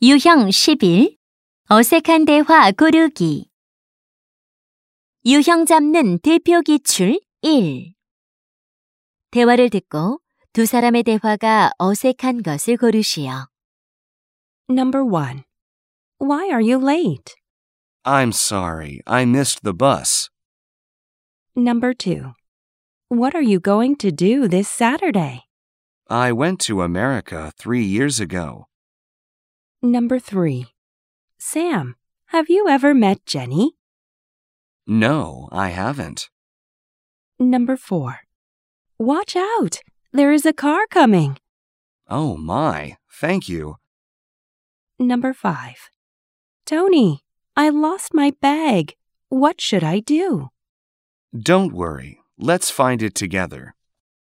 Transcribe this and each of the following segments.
유형 11. 어색한 대화 고르기. 유형 잡는 대표 기출 1. 대화를 듣고 두 사람의 대화가 어색한 것을 고르시오. Number 1. Why are you late? I'm sorry, I missed the bus. Number 2. What are you going to do this Saturday? I went to America 3 years ago. Number 3. Sam, have you ever met Jenny? No, I haven't. Number 4. Watch out! There is a car coming. Oh my, thank you. Number 5. Tony, I lost my bag. What should I do? Don't worry, let's find it together.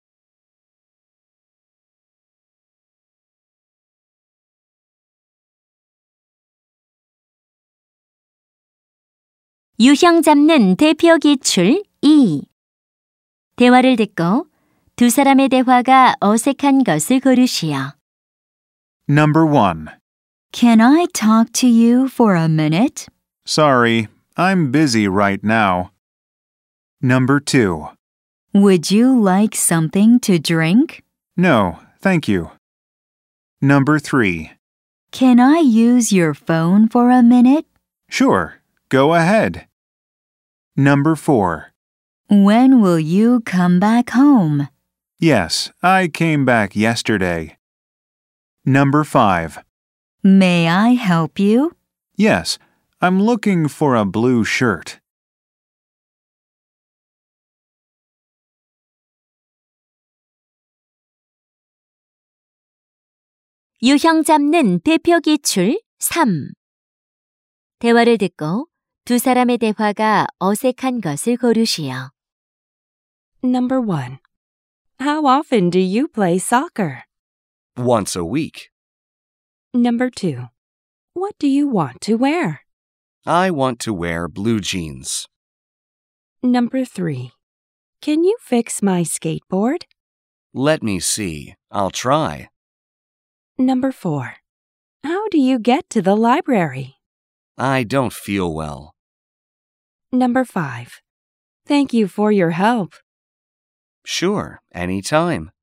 유형 잡는 대표 기출 2. 대화를 듣고 두 사람의 대화가 어색한 것을 고르시오. Number 1. Can I talk to you for a minute? Sorry, I'm busy right now. Number 2. Would you like something to drink? No, thank you. Number 3. Can I use your phone for a minute? Sure, go ahead. Number 4. When will you come back home? Yes, I came back yesterday. Number 5. May I help you? Yes, I'm looking for a blue shirt. 유형 잡는 대표 기출 3. 대화를 듣고 두 사람의 대화가 어색한 것을 고르시오. Number 1. How often do you play soccer? Once a week. Number 2. What do you want to wear? I want to wear blue jeans. Number 3. Can you fix my skateboard? Let me see, I'll try. Number 4. How do you get to the library? I don't feel well. Number 5. Thank you for your help. Sure, anytime.